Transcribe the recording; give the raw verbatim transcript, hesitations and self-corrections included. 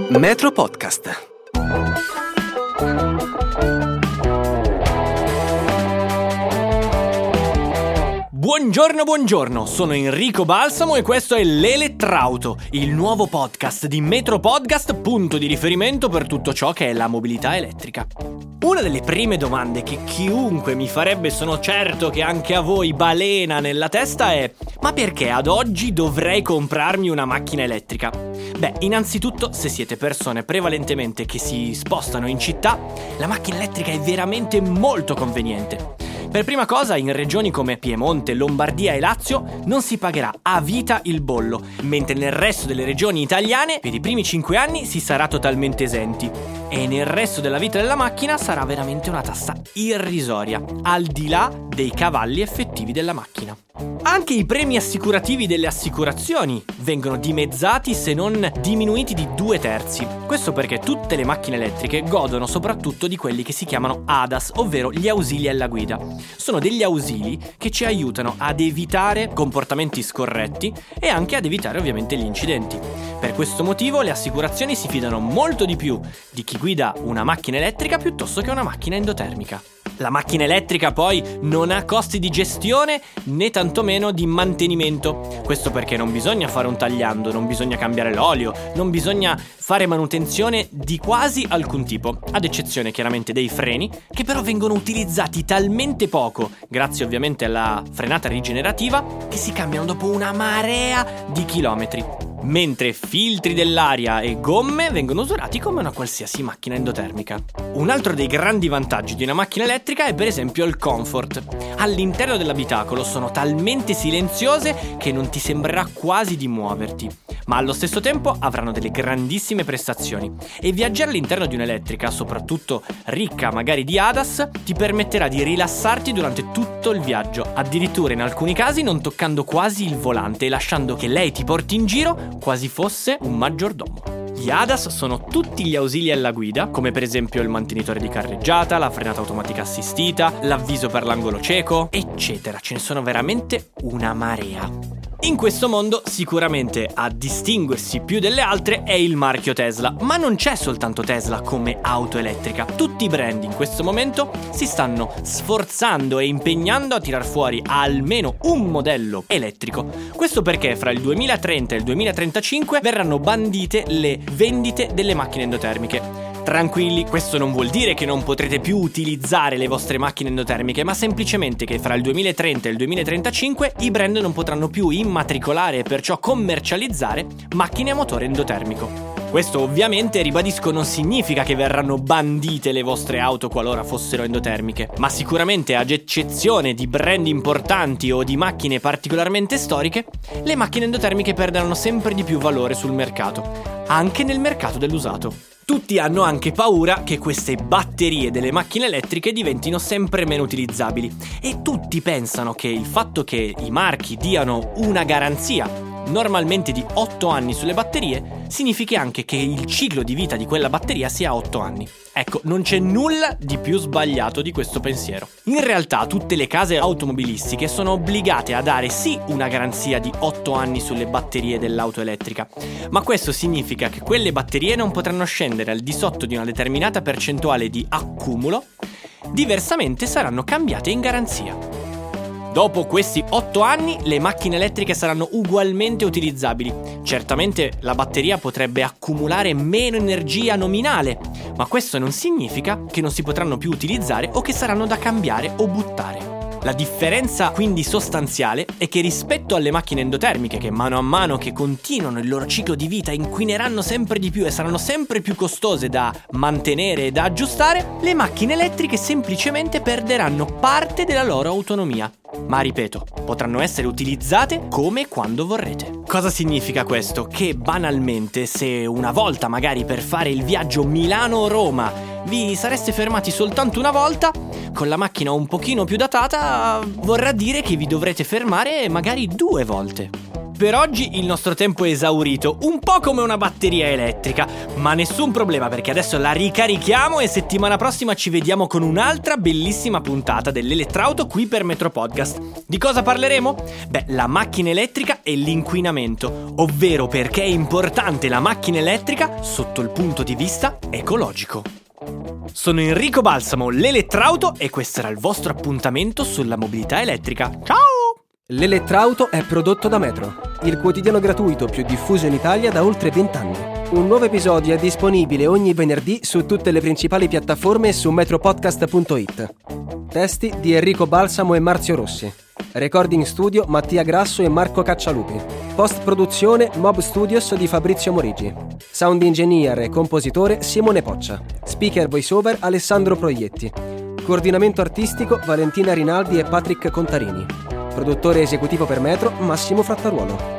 Metro Podcast. Buongiorno, buongiorno, sono Enrico Balsamo e questo è l'Elettrauto, il nuovo podcast di Metro Podcast, punto di riferimento per tutto ciò che è la mobilità elettrica. Una delle prime domande che chiunque mi farebbe, sono certo che anche a voi balena nella testa, è: ma perché ad oggi dovrei comprarmi una macchina elettrica? Beh, innanzitutto, se siete persone prevalentemente che si spostano in città, la macchina elettrica è veramente molto conveniente. Per prima cosa, in regioni come Piemonte, Lombardia e Lazio non si pagherà a vita il bollo, mentre nel resto delle regioni italiane per i primi cinque anni si sarà totalmente esenti. E nel resto della vita della macchina sarà veramente una tassa irrisoria, al di là dei cavalli effettivi della macchina. Anche i premi assicurativi delle assicurazioni vengono dimezzati, se non diminuiti di due terzi. Questo perché tutte le macchine elettriche godono soprattutto di quelli che si chiamano A D A S, ovvero gli ausili alla guida. Sono degli ausili che ci aiutano ad evitare comportamenti scorretti e anche ad evitare ovviamente gli incidenti. Per questo motivo le assicurazioni si fidano molto di più di chi guida una macchina elettrica piuttosto che una macchina endotermica. La macchina elettrica poi non ha costi di gestione né tantomeno di mantenimento. Questo perché non bisogna fare un tagliando, non bisogna cambiare l'olio, non bisogna fare manutenzione di quasi alcun tipo, ad eccezione chiaramente dei freni, che però vengono utilizzati talmente poco, grazie ovviamente alla frenata rigenerativa, che si cambiano dopo una marea di chilometri. Mentre filtri dell'aria e gomme vengono usurati come una qualsiasi macchina endotermica. Un altro dei grandi vantaggi di una macchina elettrica è per esempio il comfort. All'interno dell'abitacolo sono talmente silenziose che non ti sembrerà quasi di muoverti, ma allo stesso tempo avranno delle grandissime prestazioni. E viaggiare all'interno di un'elettrica, soprattutto ricca magari di A D A S, ti permetterà di rilassarti durante tutto il viaggio, addirittura in alcuni casi non toccando quasi il volante e lasciando che lei ti porti in giro quasi fosse un maggiordomo. Gli A D A S sono tutti gli ausili alla guida, come per esempio il mantenitore di carreggiata, la frenata automatica assistita, l'avviso per l'angolo cieco, eccetera. Ce ne sono veramente una marea. In questo mondo sicuramente a distinguersi più delle altre è il marchio Tesla, ma non c'è soltanto Tesla come auto elettrica. Tutti i brand in questo momento si stanno sforzando e impegnando a tirar fuori almeno un modello elettrico. Questo perché fra il duemilatrenta e il duemilatrentacinque verranno bandite le vendite delle macchine endotermiche. Tranquilli, questo non vuol dire che non potrete più utilizzare le vostre macchine endotermiche, ma semplicemente che fra il duemilatrenta e il duemilatrentacinque i brand non potranno più immatricolare e perciò commercializzare macchine a motore endotermico. Questo ovviamente, ribadisco, non significa che verranno bandite le vostre auto qualora fossero endotermiche, ma sicuramente, ad eccezione di brand importanti o di macchine particolarmente storiche, le macchine endotermiche perderanno sempre di più valore sul mercato, anche nel mercato dell'usato. Tutti hanno anche paura che queste batterie delle macchine elettriche diventino sempre meno utilizzabili e tutti pensano che il fatto che i marchi diano una garanzia normalmente di otto anni sulle batterie significhi anche che il ciclo di vita di quella batteria sia otto anni. Ecco, non c'è nulla di più sbagliato di questo pensiero. In realtà tutte le case automobilistiche sono obbligate a dare sì una garanzia di otto anni sulle batterie dell'auto elettrica, ma questo significa che quelle batterie non potranno scendere al di sotto di una determinata percentuale di accumulo, diversamente saranno cambiate in garanzia. Dopo questi otto anni le macchine elettriche saranno ugualmente utilizzabili. Certamente la batteria potrebbe accumulare meno energia nominale, ma questo non significa che non si potranno più utilizzare o che saranno da cambiare o buttare. La differenza quindi sostanziale è che rispetto alle macchine endotermiche, che mano a mano che continuano il loro ciclo di vita inquineranno sempre di più e saranno sempre più costose da mantenere e da aggiustare, le macchine elettriche semplicemente perderanno parte della loro autonomia. Ma ripeto, potranno essere utilizzate come e quando vorrete. Cosa significa questo? Che banalmente, se una volta magari per fare il viaggio Milano-Roma vi sareste fermati soltanto una volta, con la macchina un pochino più datata vorrà dire che vi dovrete fermare magari due volte. per oggi il nostro tempo è esaurito, un po' come una batteria elettrica, ma nessun problema perché adesso la ricarichiamo e settimana prossima ci vediamo con un'altra bellissima puntata dell'Elettrauto qui per Metro Podcast. Di cosa parleremo? Beh, la macchina elettrica e l'inquinamento, ovvero perché è importante la macchina elettrica sotto il punto di vista ecologico. Sono Enrico Balsamo, l'Elettrauto, e questo era il vostro appuntamento sulla mobilità elettrica. Ciao! L'Elettrauto è prodotto da Metro, il quotidiano gratuito più diffuso in Italia da oltre vent'anni. Un nuovo episodio è disponibile ogni venerdì su tutte le principali piattaforme e su metropodcast punto it. Testi di Enrico Balsamo e Marzio Rossi. Recording studio Mattia Grasso e Marco Caccialupi. Post-produzione Mob Studios di Fabrizio Morigi. Sound engineer e compositore Simone Poccia. Speaker voiceover Alessandro Proietti. Coordinamento artistico Valentina Rinaldi e Patrick Contarini. Produttore esecutivo per Metro Massimo Frattaruolo.